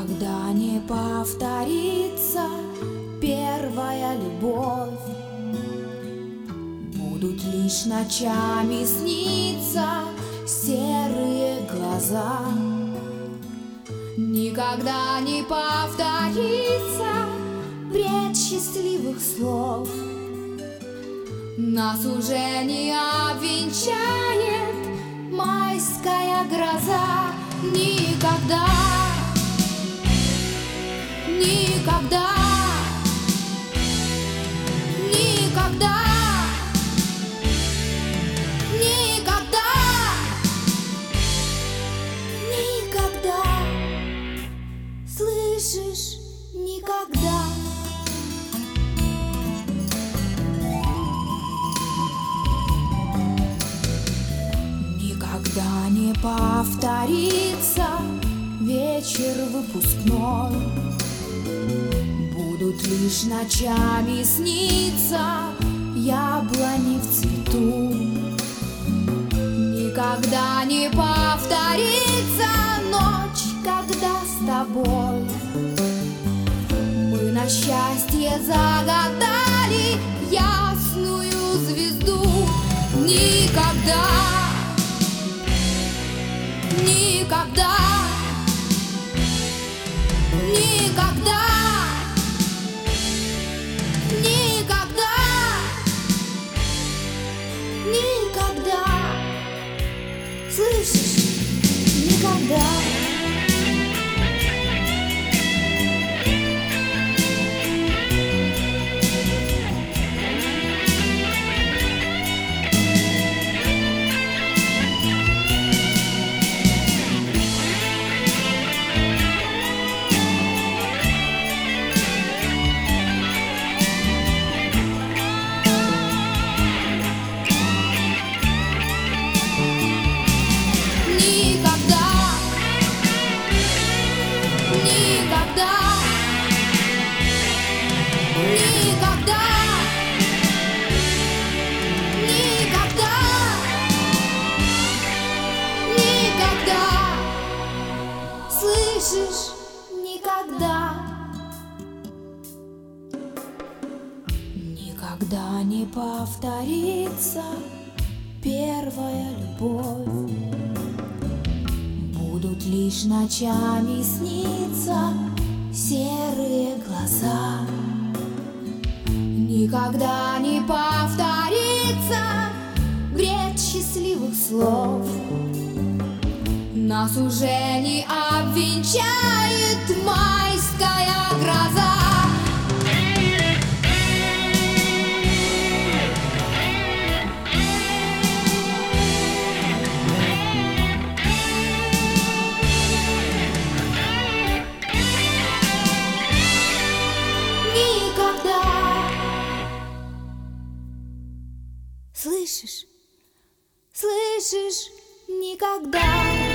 Никогда не повторится первая любовь. Будут лишь ночами сниться серые глаза. Никогда не повторится бред счастливых слов. Нас уже не обвенчает майская гроза. Никогда, никогда, никогда, никогда, никогда, слышишь, никогда. Никогда не повторится вечер выпускной. Будут лишь ночами сниться яблони в цвету. Никогда не повторится ночь, когда с тобой мы на счастье загадали ясную звезду. Никогда, никогда, никогда, никогда, никогда, слышишь, никогда. Слышишь, никогда, никогда не повторится первая любовь. Будут лишь ночами сниться серые глаза. Никогда не повторится бред счастливых слов. Нас уже не обвенчает майская гроза. Никогда, слышишь, слышишь, никогда.